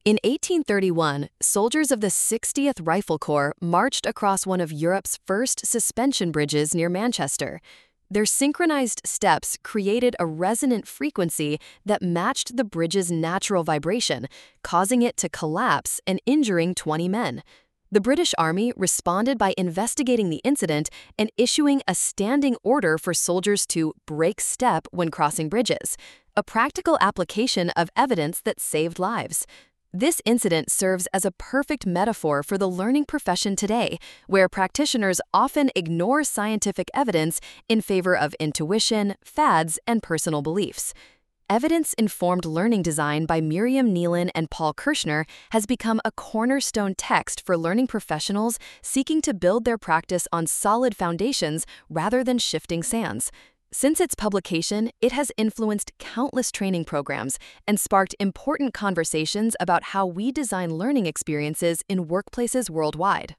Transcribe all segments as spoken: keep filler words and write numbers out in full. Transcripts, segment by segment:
In eighteen thirty-one, soldiers of the sixtieth Rifle Corps marched across one of Europe's first suspension bridges near Manchester. Their synchronized steps created a resonant frequency that matched the bridge's natural vibration, causing it to collapse and injuring twenty men. The British Army responded by investigating the incident and issuing a standing order for soldiers to break step when crossing bridges, a practical application of evidence that saved lives. This incident serves as a perfect metaphor for the learning profession today, where practitioners often ignore scientific evidence in favor of intuition, fads, and personal beliefs. Evidence-Informed Learning Design by Miriam Nealon and Paul Kirschner has become a cornerstone text for learning professionals seeking to build their practice on solid foundations rather than shifting sands. Since its publication, it has influenced countless training programs and sparked important conversations about how we design learning experiences in workplaces worldwide.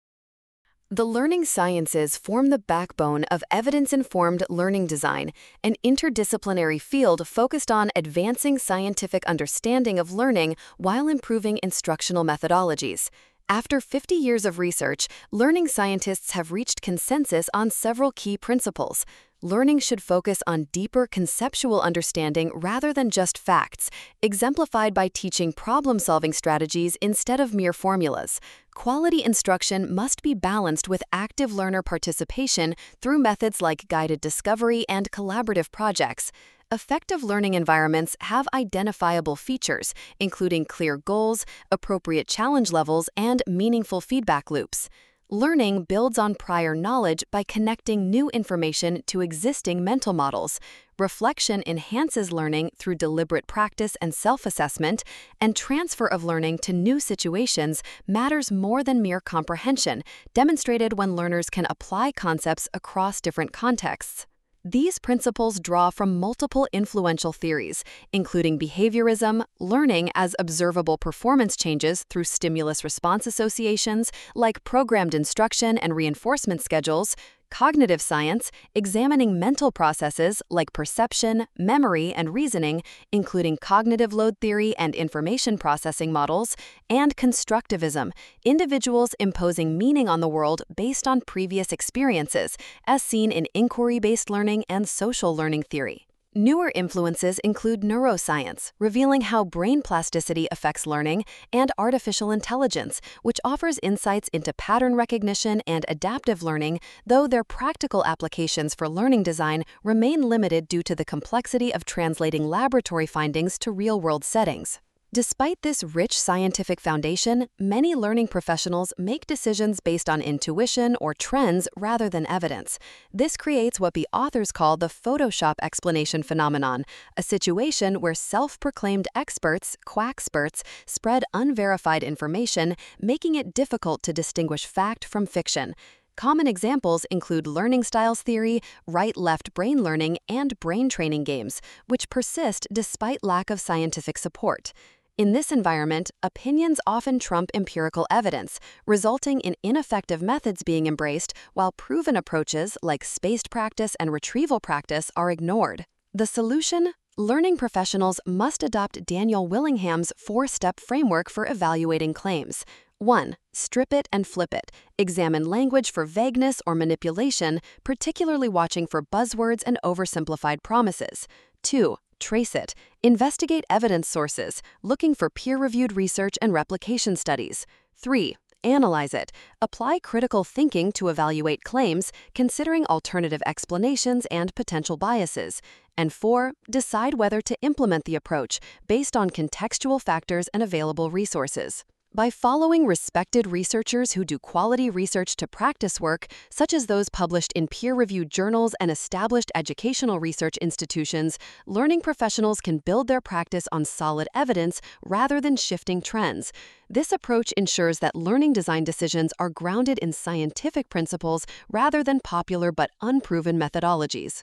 The learning sciences form the backbone of evidence-informed learning design, an interdisciplinary field focused on advancing scientific understanding of learning while improving instructional methodologies. After fifty years of research, learning scientists have reached consensus on several key principles. Learning should focus on deeper conceptual understanding rather than just facts, exemplified by teaching problem-solving strategies instead of mere formulas. Quality instruction must be balanced with active learner participation through methods like guided discovery and collaborative projects. Effective learning environments have identifiable features, including clear goals, appropriate challenge levels, and meaningful feedback loops. Learning builds on prior knowledge by connecting new information to existing mental models. Reflection enhances learning through deliberate practice and self-assessment, and transfer of learning to new situations matters more than mere comprehension, demonstrated when learners can apply concepts across different contexts. These principles draw from multiple influential theories, including behaviorism, learning as observable performance changes through stimulus-response associations like programmed instruction and reinforcement schedules, cognitive science, examining mental processes like perception, memory, and reasoning, including cognitive load theory and information processing models, and constructivism, individuals imposing meaning on the world based on previous experiences, as seen in inquiry-based learning and social learning theory. Newer influences include neuroscience, revealing how brain plasticity affects learning, and artificial intelligence, which offers insights into pattern recognition and adaptive learning, though their practical applications for learning design remain limited due to the complexity of translating laboratory findings to real-world settings. Despite this rich scientific foundation, many learning professionals make decisions based on intuition or trends rather than evidence. This creates what the authors call the Photoshop explanation phenomenon, a situation where self-proclaimed experts, quackexperts, spread unverified information, making it difficult to distinguish fact from fiction. Common examples include learning styles theory, right-left brain learning, and brain training games, which persist despite lack of scientific support. In this environment, opinions often trump empirical evidence, resulting in ineffective methods being embraced while proven approaches like spaced practice and retrieval practice are ignored. The solution? Learning professionals must adopt Daniel Willingham's four-step framework for evaluating claims. one. Strip it and flip it. Examine language for vagueness or manipulation, particularly watching for buzzwords and oversimplified promises. two. Trace it. Investigate evidence sources, looking for peer-reviewed research and replication studies. three. Analyze it. Apply critical thinking to evaluate claims, considering alternative explanations and potential biases. And four. Decide whether to implement the approach based on contextual factors and available resources. By following respected researchers who do quality research to practice work, such as those published in peer-reviewed journals and established educational research institutions, learning professionals can build their practice on solid evidence rather than shifting trends. This approach ensures that learning design decisions are grounded in scientific principles rather than popular but unproven methodologies.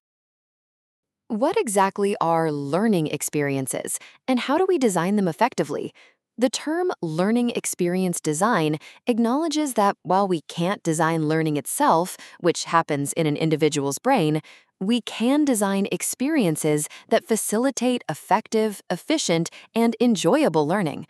What exactly are learning experiences, and how do we design them effectively? The term learning experience design acknowledges that while we can't design learning itself, which happens in an individual's brain, we can design experiences that facilitate effective, efficient, and enjoyable learning.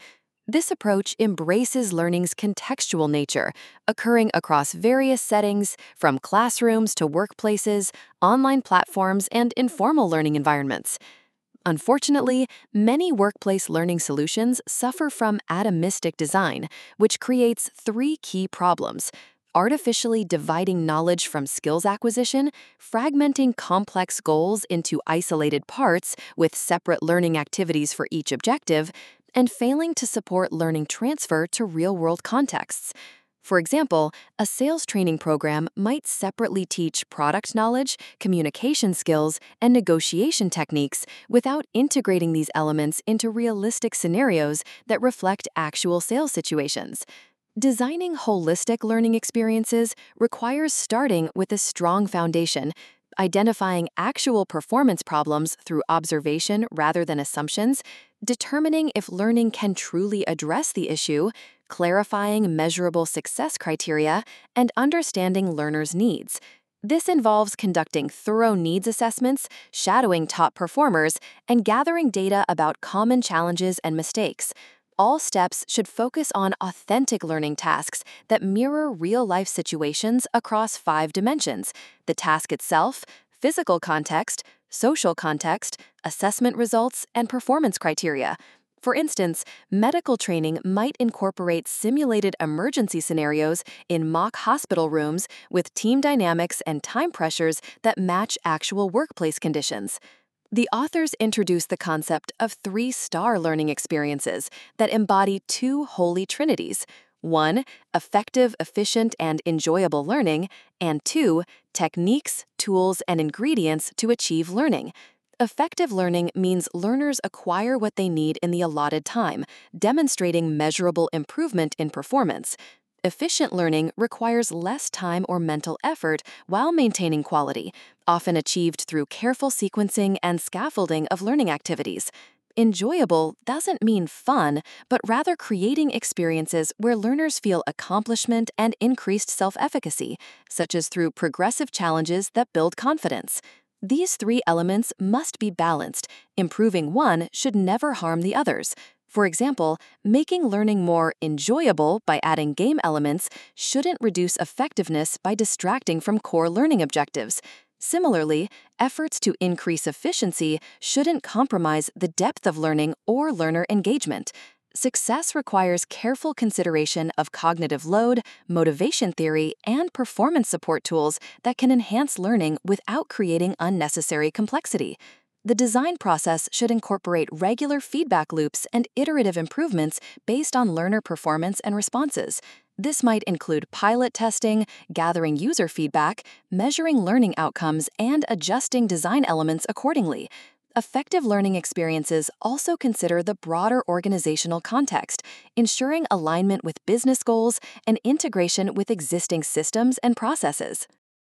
This approach embraces learning's contextual nature, occurring across various settings, from classrooms to workplaces, online platforms, and informal learning environments. Unfortunately, many workplace learning solutions suffer from atomistic design, which creates three key problems: artificially dividing knowledge from skills acquisition, fragmenting complex goals into isolated parts with separate learning activities for each objective, and failing to support learning transfer to real-world contexts. For example, a sales training program might separately teach product knowledge, communication skills, and negotiation techniques without integrating these elements into realistic scenarios that reflect actual sales situations. Designing holistic learning experiences requires starting with a strong foundation, identifying actual performance problems through observation rather than assumptions, determining if learning can truly address the issue, clarifying measurable success criteria, and understanding learners' needs. This involves conducting thorough needs assessments, shadowing top performers, and gathering data about common challenges and mistakes. All steps should focus on authentic learning tasks that mirror real-life situations across five dimensions: the task itself, physical context, social context, assessment results, and performance criteria. For instance, medical training might incorporate simulated emergency scenarios in mock hospital rooms with team dynamics and time pressures that match actual workplace conditions. The authors introduce the concept of three-star learning experiences that embody two holy trinities: one, effective, efficient, and enjoyable learning, and two, techniques, tools, and ingredients to achieve learning. Effective learning means learners acquire what they need in the allotted time, demonstrating measurable improvement in performance. Efficient learning requires less time or mental effort while maintaining quality, often achieved through careful sequencing and scaffolding of learning activities. Enjoyable doesn't mean fun, but rather creating experiences where learners feel accomplishment and increased self-efficacy, such as through progressive challenges that build confidence. These three elements must be balanced. Improving one should never harm the others. For example, making learning more enjoyable by adding game elements shouldn't reduce effectiveness by distracting from core learning objectives. Similarly, efforts to increase efficiency shouldn't compromise the depth of learning or learner engagement. Success requires careful consideration of cognitive load, motivation theory, and performance support tools that can enhance learning without creating unnecessary complexity. The design process should incorporate regular feedback loops and iterative improvements based on learner performance and responses. This might include pilot testing, gathering user feedback, measuring learning outcomes, and adjusting design elements accordingly. Effective learning experiences also consider the broader organizational context, ensuring alignment with business goals and integration with existing systems and processes.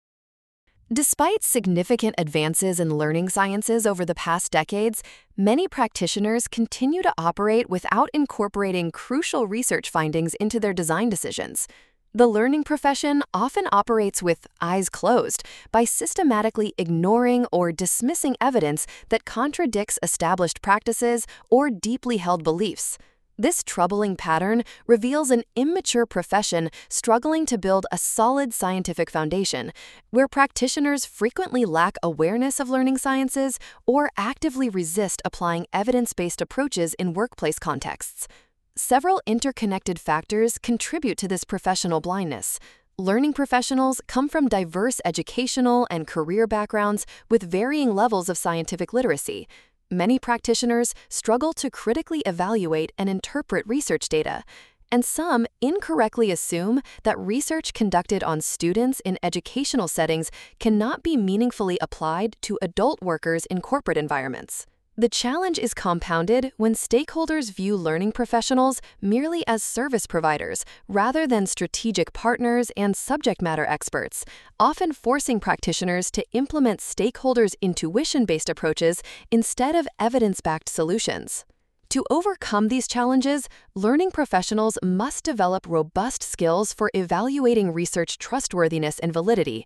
Despite significant advances in learning sciences over the past decades, many practitioners continue to operate without incorporating crucial research findings into their design decisions. The learning profession often operates with eyes closed by systematically ignoring or dismissing evidence that contradicts established practices or deeply held beliefs. This troubling pattern reveals an immature profession struggling to build a solid scientific foundation, where practitioners frequently lack awareness of learning sciences or actively resist applying evidence-based approaches in workplace contexts. Several interconnected factors contribute to this professional blindness. Learning professionals come from diverse educational and career backgrounds with varying levels of scientific literacy. Many practitioners struggle to critically evaluate and interpret research data, and some incorrectly assume that research conducted on students in educational settings cannot be meaningfully applied to adult workers in corporate environments. The challenge is compounded when stakeholders view learning professionals merely as service providers rather than strategic partners and subject matter experts, often forcing practitioners to implement stakeholders' intuition-based approaches instead of evidence-backed solutions. To overcome these challenges, learning professionals must develop robust skills for evaluating research trustworthiness and validity.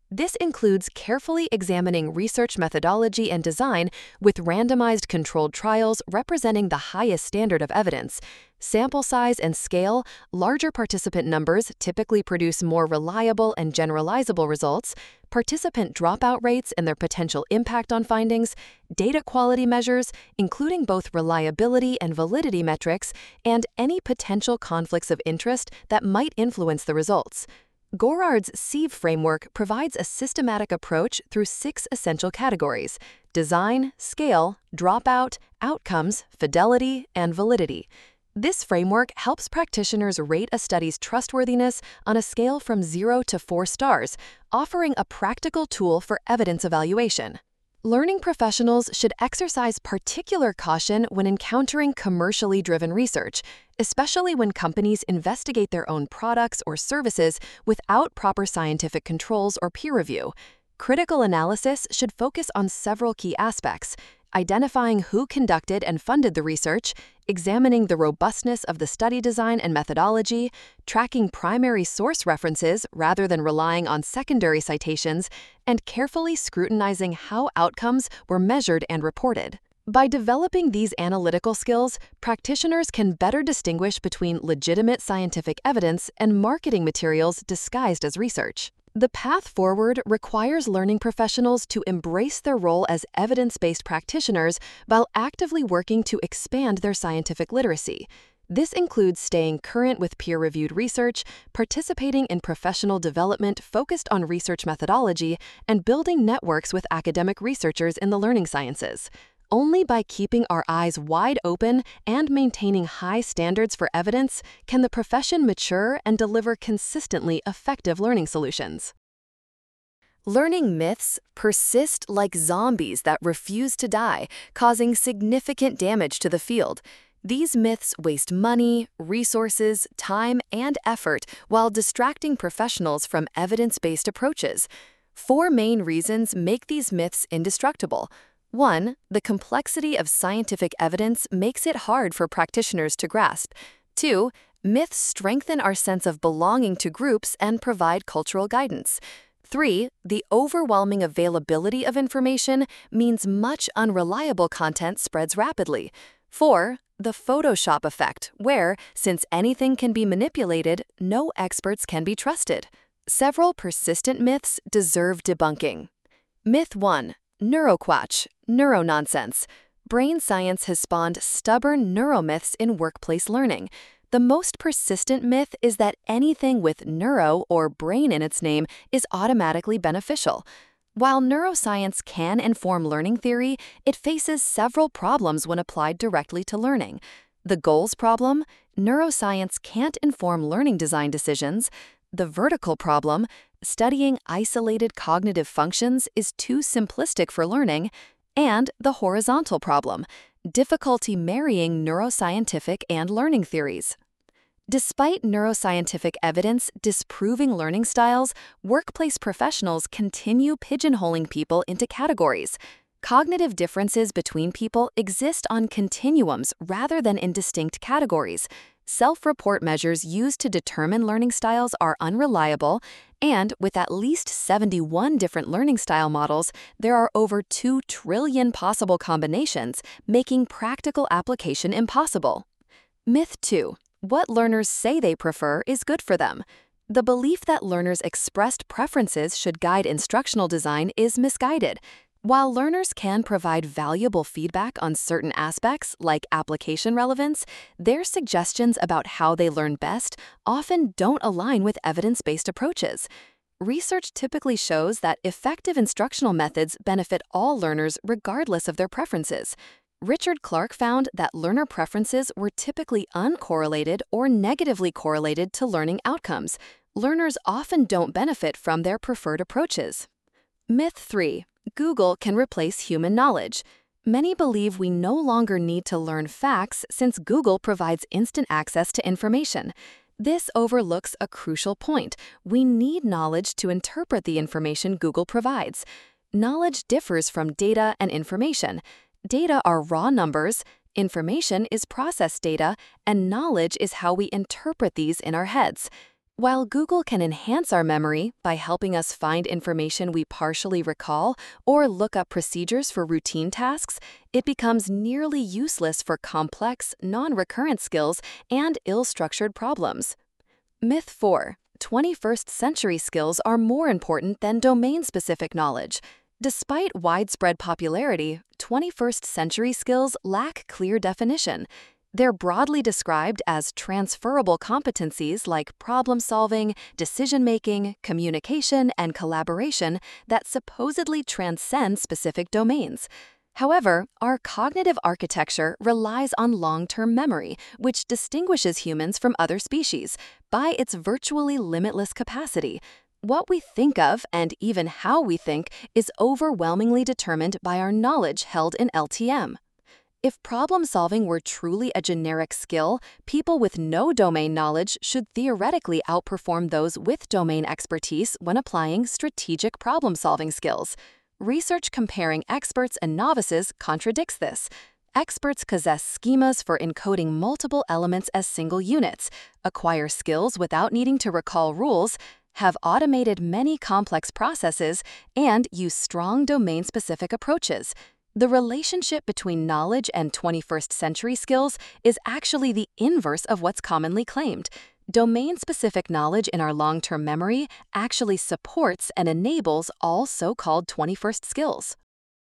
This includes carefully examining research methodology and design with randomized controlled trials representing the highest standard of evidence. Sample size and scale, larger participant numbers typically produce more reliable and generalizable results. Participant dropout rates and their potential impact on findings, data quality measures, including both reliability and validity metrics, and any potential conflicts of interest that might influence the results. Gorard's SIEVE framework provides a systematic approach through six essential categories: design, scale, dropout, outcomes, fidelity, and validity. This framework helps practitioners rate a study's trustworthiness on a scale from zero to four stars, offering a practical tool for evidence evaluation. Learning professionals should exercise particular caution when encountering commercially driven research, especially when companies investigate their own products or services without proper scientific controls or peer review. Critical analysis should focus on several key aspects: identifying who conducted and funded the research, examining the robustness of the study design and methodology, tracking primary source references rather than relying on secondary citations, and carefully scrutinizing how outcomes were measured and reported. By developing these analytical skills, practitioners can better distinguish between legitimate scientific evidence and marketing materials disguised as research. The path forward requires learning professionals to embrace their role as evidence-based practitioners while actively working to expand their scientific literacy. This includes staying current with peer-reviewed research, participating in professional development focused on research methodology, and building networks with academic researchers in the learning sciences. Only by keeping our eyes wide open and maintaining high standards for evidence can the profession mature and deliver consistently effective learning solutions. Learning myths persist like zombies that refuse to die, causing significant damage to the field. These myths waste money, resources, time, and effort while distracting professionals from evidence-based approaches. Four main reasons make these myths indestructible. One, the complexity of scientific evidence makes it hard for practitioners to grasp. Two, myths strengthen our sense of belonging to groups and provide cultural guidance. Three, the overwhelming availability of information means much unreliable content spreads rapidly. Four, the Photoshop effect, where, since anything can be manipulated, no experts can be trusted. Several persistent myths deserve debunking. Myth one. Neuroquatsch, neurononsense. Brain science has spawned stubborn neuromyths in workplace learning. The most persistent myth is that anything with neuro or brain in its name is automatically beneficial. While neuroscience can inform learning theory, it faces several problems when applied directly to learning. The goals problem: neuroscience can't inform learning design decisions. The vertical problem: studying isolated cognitive functions is too simplistic for learning. And the horizontal problem: difficulty marrying neuroscientific and learning theories. Despite neuroscientific evidence disproving learning styles, workplace professionals continue pigeonholing people into categories. Cognitive differences between people exist on continuums rather than in distinct categories. Self-report measures used to determine learning styles are unreliable, and with at least seventy-one different learning style models, there are over two trillion possible combinations, making practical application impossible. Myth two. What learners say they prefer is good for them. The belief that learners' expressed preferences should guide instructional design is misguided. While learners can provide valuable feedback on certain aspects, like application relevance, their suggestions about how they learn best often don't align with evidence-based approaches. Research typically shows that effective instructional methods benefit all learners regardless of their preferences. Richard Clark found that learner preferences were typically uncorrelated or negatively correlated to learning outcomes. Learners often don't benefit from their preferred approaches. Myth three. Google can replace human knowledge. Many believe we no longer need to learn facts since Google provides instant access to information. This overlooks a crucial point. We need knowledge to interpret the information Google provides. Knowledge differs from data and information. Data are raw numbers, information is processed data, and knowledge is how we interpret these in our heads. While Google can enhance our memory by helping us find information we partially recall or look up procedures for routine tasks, it becomes nearly useless for complex, non-recurrent skills and ill-structured problems. Myth four. twenty-first century skills are more important than domain-specific knowledge. Despite widespread popularity, twenty-first century skills lack clear definition. They're broadly described as transferable competencies like problem-solving, decision-making, communication, and collaboration that supposedly transcend specific domains. However, our cognitive architecture relies on long-term memory, which distinguishes humans from other species by its virtually limitless capacity. What we think of, and even how we think, is overwhelmingly determined by our knowledge held in L T M. If problem-solving were truly a generic skill, people with no domain knowledge should theoretically outperform those with domain expertise when applying strategic problem-solving skills. Research comparing experts and novices contradicts this. Experts possess schemas for encoding multiple elements as single units, acquire skills without needing to recall rules, have automated many complex processes, and use strong domain-specific approaches. The relationship between knowledge and twenty-first century skills is actually the inverse of what's commonly claimed. Domain-specific knowledge in our long-term memory actually supports and enables all so-called twenty-first skills.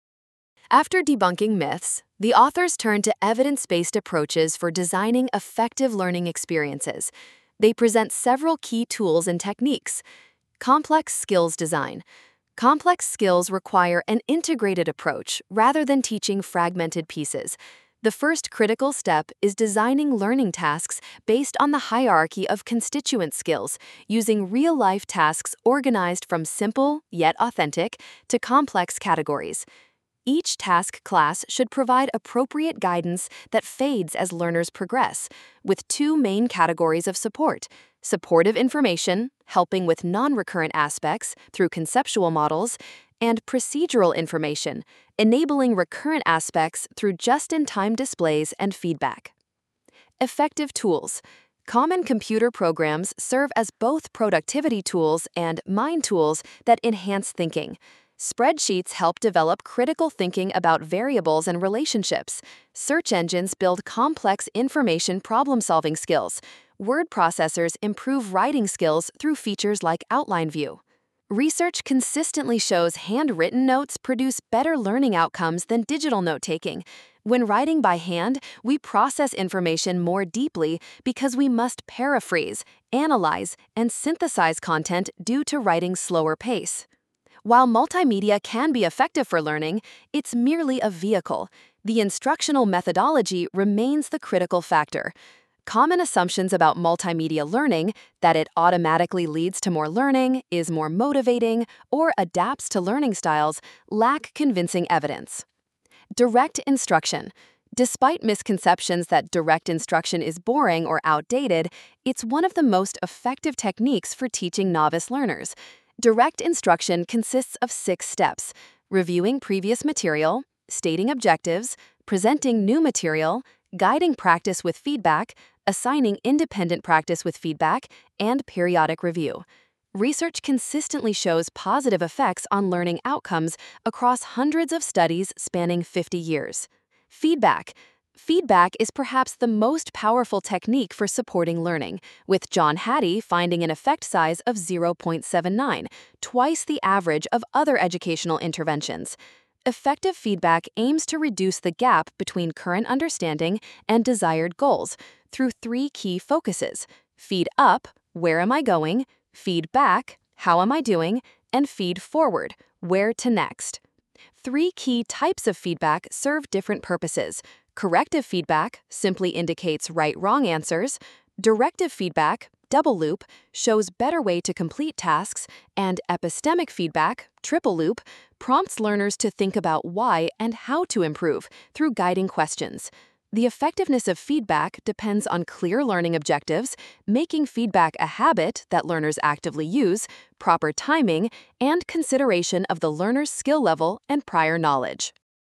After debunking myths, the authors turn to evidence-based approaches for designing effective learning experiences. They present several key tools and techniques. Complex skills design. Complex skills require an integrated approach rather than teaching fragmented pieces. The first critical step is designing learning tasks based on the hierarchy of constituent skills, using real-life tasks organized from simple, yet authentic, to complex categories. Each task class should provide appropriate guidance that fades as learners progress, with two main categories of support: supportive information, helping with non-recurrent aspects through conceptual models, and procedural information, enabling recurrent aspects through just-in-time displays and feedback. Effective tools. Common computer programs serve as both productivity tools and mind tools that enhance thinking. Spreadsheets help develop critical thinking about variables and relationships. Search engines build complex information problem-solving skills. Word processors improve writing skills through features like Outline View. Research consistently shows handwritten notes produce better learning outcomes than digital note-taking. When writing by hand, we process information more deeply because we must paraphrase, analyze, and synthesize content due to writing's slower pace. While multimedia can be effective for learning, it's merely a vehicle. The instructional methodology remains the critical factor. Common assumptions about multimedia learning, that it automatically leads to more learning, is more motivating, or adapts to learning styles, lack convincing evidence. Direct instruction. Despite misconceptions that direct instruction is boring or outdated, it's one of the most effective techniques for teaching novice learners. Direct instruction consists of six steps: reviewing previous material, stating objectives, presenting new material, guiding practice with feedback, assigning independent practice with feedback, and periodic review. Research consistently shows positive effects on learning outcomes across hundreds of studies spanning fifty years. Feedback. Feedback is perhaps the most powerful technique for supporting learning, with John Hattie finding an effect size of zero point seven nine, twice the average of other educational interventions. Effective feedback aims to reduce the gap between current understanding and desired goals through three key focuses: feed up, where am I going? Feed back, how am I doing? And feed forward, where to next. Three key types of feedback serve different purposes. Corrective feedback simply indicates right-wrong answers. Directive feedback, double loop, shows better way to complete tasks. And epistemic feedback, triple loop, prompts learners to think about why and how to improve through guiding questions. The effectiveness of feedback depends on clear learning objectives, making feedback a habit that learners actively use, proper timing, and consideration of the learner's skill level and prior knowledge.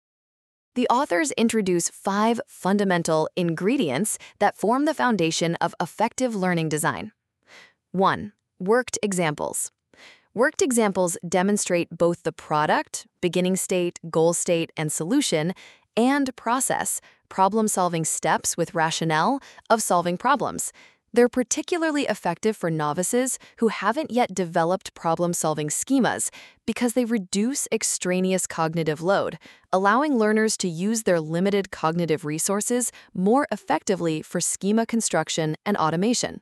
The authors introduce five fundamental ingredients that form the foundation of effective learning design. one. Worked examples. Worked examples demonstrate both the product, beginning state, goal state, and solution, and process, problem-solving steps with rationale of solving problems. They're particularly effective for novices who haven't yet developed problem-solving schemas because they reduce extraneous cognitive load, allowing learners to use their limited cognitive resources more effectively for schema construction and automation.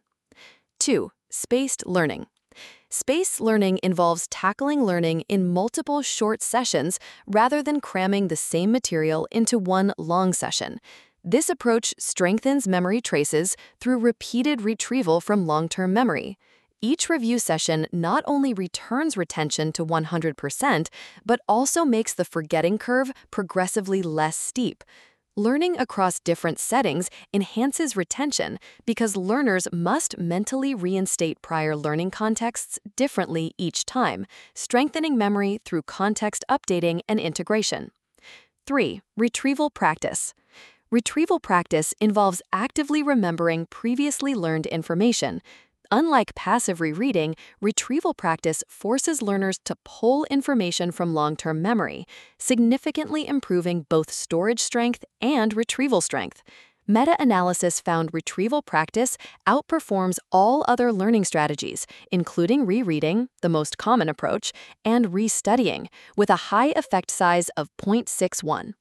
two. Spaced learning. Spaced learning involves tackling learning in multiple short sessions rather than cramming the same material into one long session. This approach strengthens memory traces through repeated retrieval from long-term memory. Each review session not only returns retention to one hundred percent, but also makes the forgetting curve progressively less steep. Learning across different settings enhances retention because learners must mentally reinstate prior learning contexts differently each time, strengthening memory through context updating and integration. three. Retrieval practice. Retrieval practice involves actively remembering previously learned information. Unlike passive rereading, retrieval practice forces learners to pull information from long-term memory, significantly improving both storage strength and retrieval strength. Meta-analysis found retrieval practice outperforms all other learning strategies, including rereading, the most common approach, and restudying, with a high effect size of zero point six one.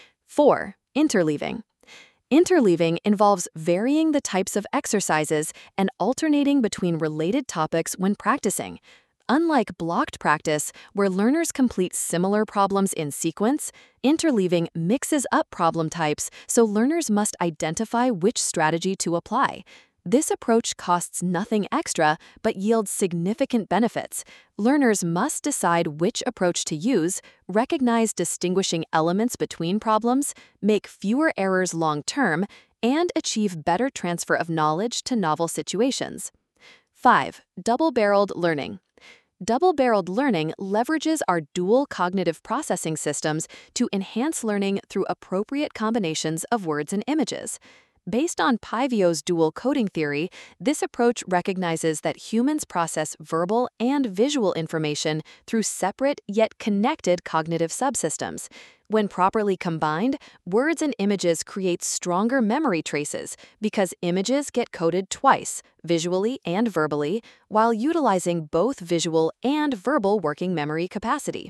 four. Interleaving. Interleaving involves varying the types of exercises and alternating between related topics when practicing. Unlike blocked practice, where learners complete similar problems in sequence, interleaving mixes up problem types so learners must identify which strategy to apply. This approach costs nothing extra but yields significant benefits. Learners must decide which approach to use, recognize distinguishing elements between problems, make fewer errors long-term, and achieve better transfer of knowledge to novel situations. five. Double-barreled learning. Double-barreled learning leverages our dual cognitive processing systems to enhance learning through appropriate combinations of words and images. Based on Paivio's dual coding theory, this approach recognizes that humans process verbal and visual information through separate yet connected cognitive subsystems. When properly combined, words and images create stronger memory traces because images get coded twice, visually and verbally, while utilizing both visual and verbal working memory capacity.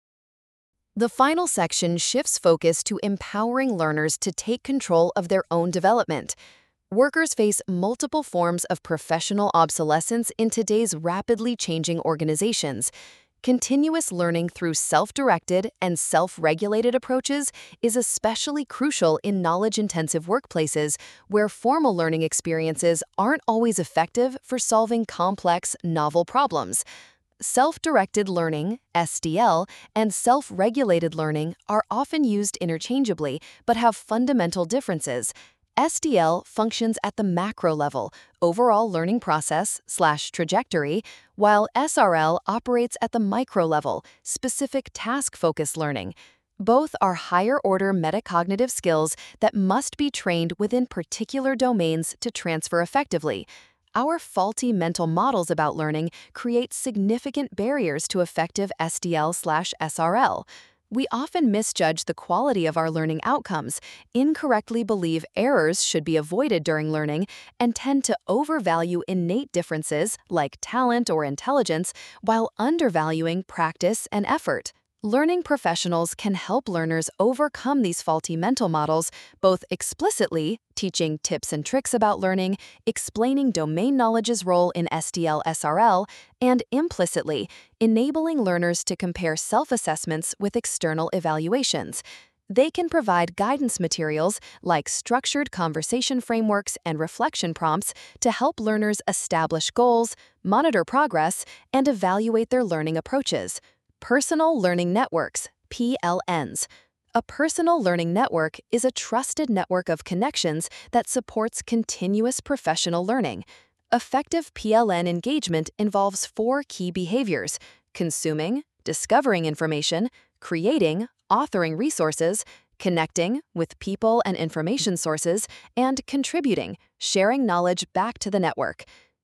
The final section shifts focus to empowering learners to take control of their own development. Workers face multiple forms of professional obsolescence in today's rapidly changing organizations. Continuous learning through self-directed and self-regulated approaches is especially crucial in knowledge-intensive workplaces where formal learning experiences aren't always effective for solving complex, novel problems. Self-directed learning, S D L, and self-regulated learning are often used interchangeably but have fundamental differences. S D L functions at the macro level, overall learning process slash trajectory, while S R L operates at the micro level, specific task-focused learning. Both are higher-order metacognitive skills that must be trained within particular domains to transfer effectively. Our faulty mental models about learning create significant barriers to effective S D L slash S R L. We often misjudge the quality of our learning outcomes, incorrectly believe errors should be avoided during learning, and tend to overvalue innate differences like talent or intelligence while undervaluing practice and effort. Learning professionals can help learners overcome these faulty mental models, both explicitly, teaching tips and tricks about learning, explaining domain knowledge's role in S D L S R L, and implicitly, enabling learners to compare self-assessments with external evaluations. They can provide guidance materials like structured conversation frameworks and reflection prompts to help learners establish goals, monitor progress, and evaluate their learning approaches. Personal Learning Networks, P L Ns. A personal learning network is a trusted network of connections that supports continuous professional learning. Effective P L N engagement involves four key behaviors: consuming, discovering information, creating, authoring resources, connecting with people and information sources, and contributing, sharing knowledge back to the network.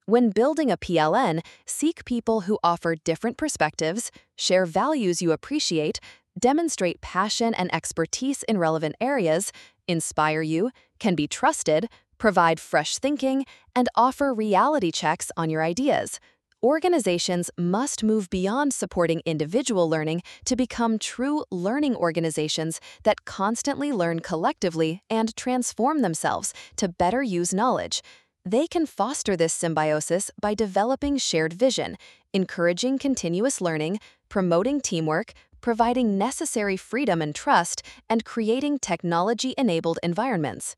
When building a P L N, seek people who offer different perspectives, share values you appreciate, demonstrate passion and expertise in relevant areas, inspire you, can be trusted, provide fresh thinking, and offer reality checks on your ideas. Organizations must move beyond supporting individual learning to become true learning organizations that constantly learn collectively and transform themselves to better use knowledge. They can foster this symbiosis by developing shared vision, encouraging continuous learning, promoting teamwork, providing necessary freedom and trust, and creating technology-enabled environments.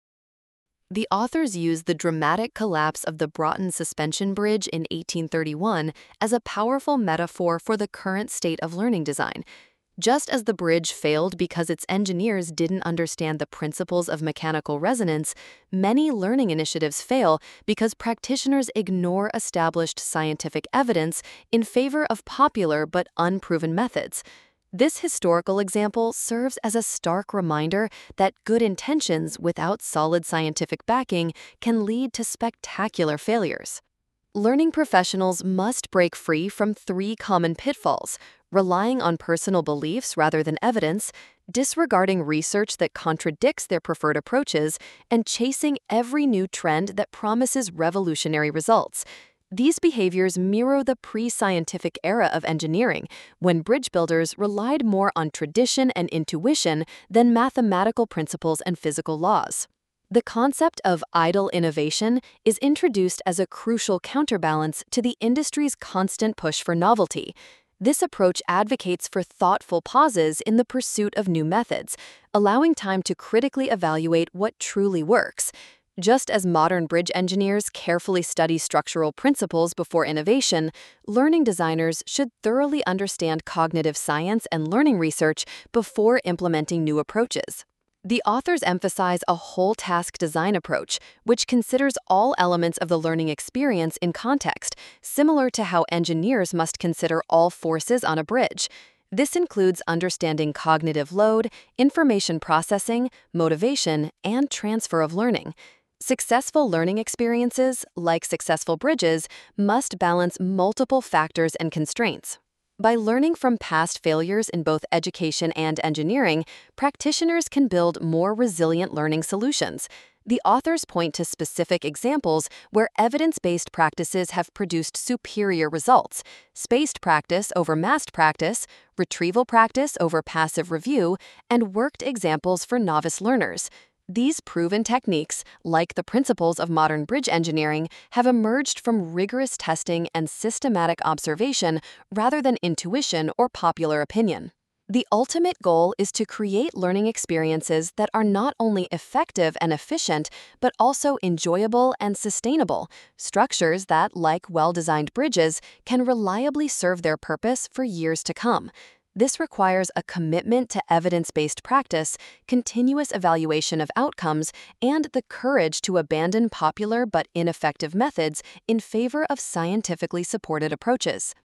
The authors use the dramatic collapse of the Broughton Suspension Bridge in eighteen thirty-one as a powerful metaphor for the current state of learning design. Just as the bridge failed because its engineers didn't understand the principles of mechanical resonance, many learning initiatives fail because practitioners ignore established scientific evidence in favor of popular but unproven methods. This historical example serves as a stark reminder that good intentions without solid scientific backing can lead to spectacular failures. Learning professionals must break free from three common pitfalls: relying on personal beliefs rather than evidence, disregarding research that contradicts their preferred approaches, and chasing every new trend that promises revolutionary results. These behaviors mirror the pre-scientific era of engineering, when bridge builders relied more on tradition and intuition than mathematical principles and physical laws. The concept of idle innovation is introduced as a crucial counterbalance to the industry's constant push for novelty. This approach advocates for thoughtful pauses in the pursuit of new methods, allowing time to critically evaluate what truly works. Just as modern bridge engineers carefully study structural principles before innovation, learning designers should thoroughly understand cognitive science and learning research before implementing new approaches. The authors emphasize a whole-task design approach, which considers all elements of the learning experience in context, similar to how engineers must consider all forces on a bridge. This includes understanding cognitive load, information processing, motivation, and transfer of learning. Successful learning experiences, like successful bridges, must balance multiple factors and constraints. By learning from past failures in both education and engineering, practitioners can build more resilient learning solutions. The authors point to specific examples where evidence-based practices have produced superior results: spaced practice over massed practice, retrieval practice over passive review, and worked examples for novice learners. These proven techniques, like the principles of modern bridge engineering, have emerged from rigorous testing and systematic observation rather than intuition or popular opinion. The ultimate goal is to create learning experiences that are not only effective and efficient, but also enjoyable and sustainable, structures that, like well-designed bridges, can reliably serve their purpose for years to come. This requires a commitment to evidence-based practice, continuous evaluation of outcomes, and the courage to abandon popular but ineffective methods in favor of scientifically supported approaches.